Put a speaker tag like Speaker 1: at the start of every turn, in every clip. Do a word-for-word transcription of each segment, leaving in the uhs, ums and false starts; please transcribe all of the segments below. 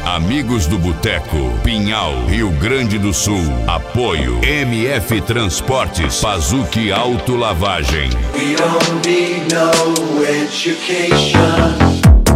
Speaker 1: Amigos do Boteco, Pinhal, Rio Grande do Sul. Apoio M F Transportes, Pazuki Autolavagem.
Speaker 2: We don't need no education.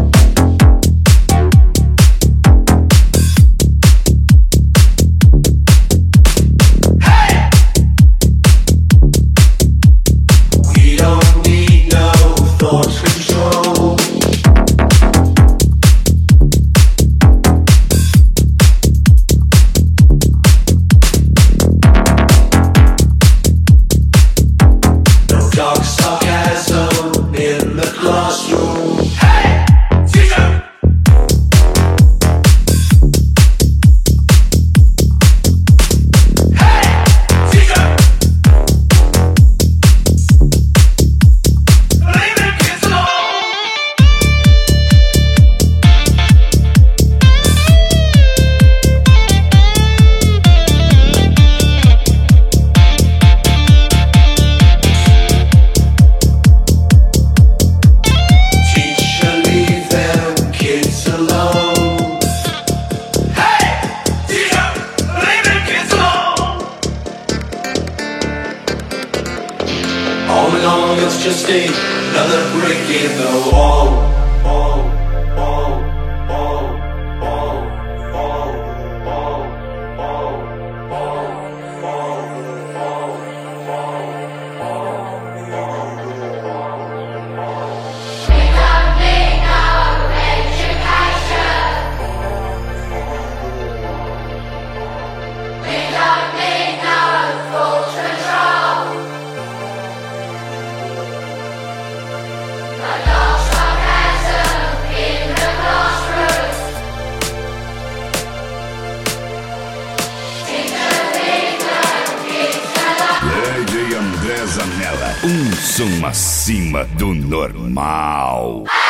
Speaker 2: It's just another brick in the wall.
Speaker 1: Um som acima do normal.